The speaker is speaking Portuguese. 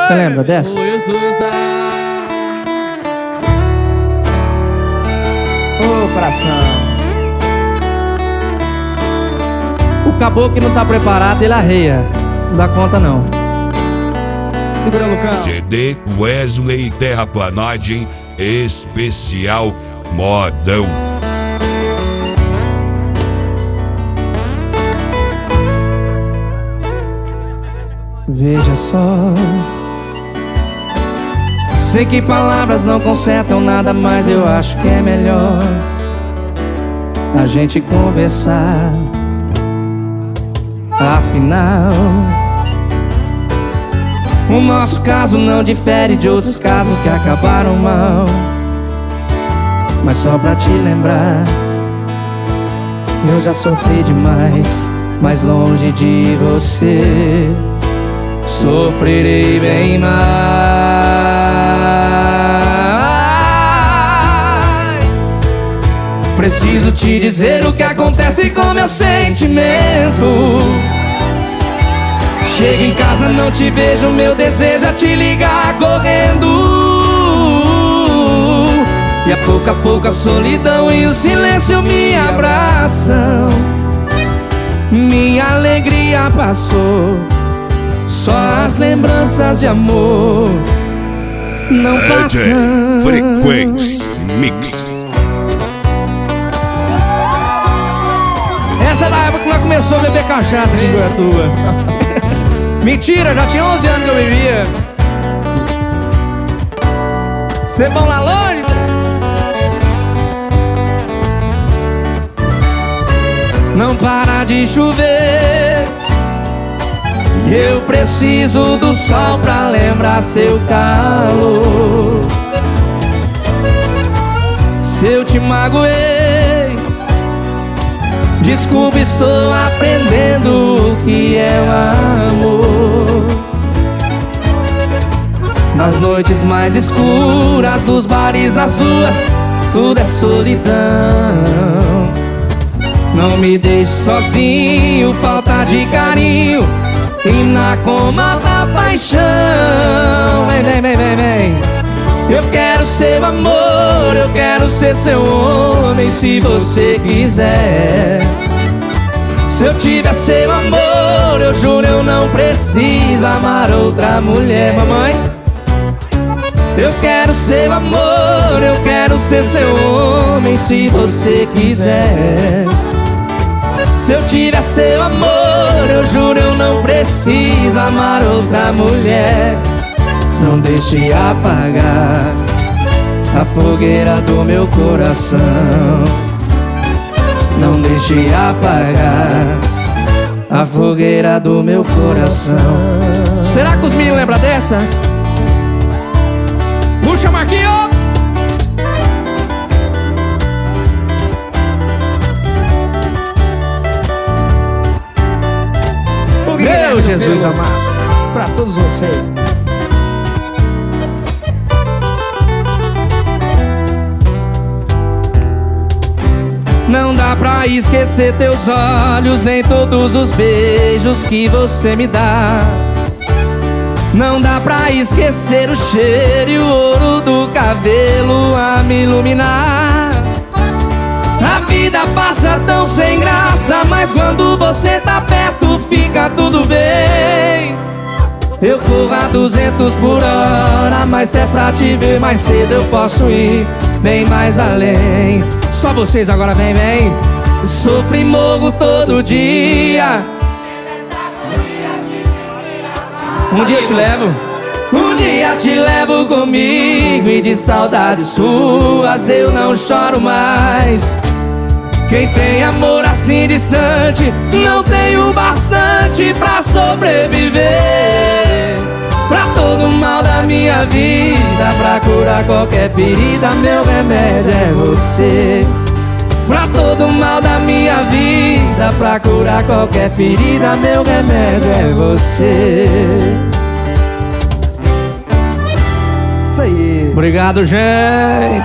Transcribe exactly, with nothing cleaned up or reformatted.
Você lembra dessa? Ô, oh, coração. O caboclo que não tá preparado, ele arreia. Não dá conta, não. Segura, Lucão. C D Wesley Terraplanagem Especial Modão. Veja só, sei que palavras não consertam nada, mas eu acho que é melhor a gente conversar. Afinal, o nosso caso não difere de outros casos que acabaram mal. Mas só pra te lembrar, eu já sofri demais, mas longe de você sofrerei bem mais. Preciso te dizer o que acontece com meu sentimento. Chego em casa, não te vejo, meu desejo é te ligar correndo. E a pouco a pouco a solidão e o silêncio me abraçam. Minha alegria passou, só as lembranças de amor não passam. Frequência Mix. Essa é da época que nós começamos a beber cachaça aqui em Goiatuba. Mentira, já tinha onze anos que eu bebia. Cê bom lá longe? Não para de chover, eu preciso do sol pra lembrar seu calor. Se eu te magoei, desculpa, estou aprendendo o que é o amor. Nas noites mais escuras dos bares, nas ruas, tudo é solidão. Não me deixe sozinho, falta de carinho e na coma da paixão. Vem, vem, vem, vem, vem. Eu quero seu amor, eu quero ser seu homem, se você quiser. Se eu tiver seu amor, eu juro eu não preciso amar outra mulher. Mamãe, eu quero seu amor, eu quero ser seu homem, se você quiser. Se eu tiver seu amor, eu juro eu não preciso amar outra mulher. Não deixe apagar a fogueira do meu coração. Não deixe apagar a fogueira do meu coração. Será que os meninos lembram dessa? Puxa, Marquinhos! Meu Jesus amado, pra todos vocês. Não dá pra esquecer teus olhos, nem todos os beijos que você me dá. Não dá pra esquecer o cheiro e o ouro do cabelo a me iluminar. A vida passa tão sem graça, mas quando você tá perto fica tudo bem. Eu corro a duzentos por hora, mas se é pra te ver mais cedo eu posso ir bem mais além. Só vocês agora, vem, vem. Sofro e morro todo dia. Um dia eu te levo, um dia te levo comigo, e de saudades suas eu não choro mais. Quem tem amor assim distante não tem o bastante pra sobreviver. Pra todo mal da minha vida, pra curar qualquer ferida, meu remédio é você. Pra todo mal da minha vida, pra curar qualquer ferida, meu remédio é você. Isso aí. Obrigado, gente.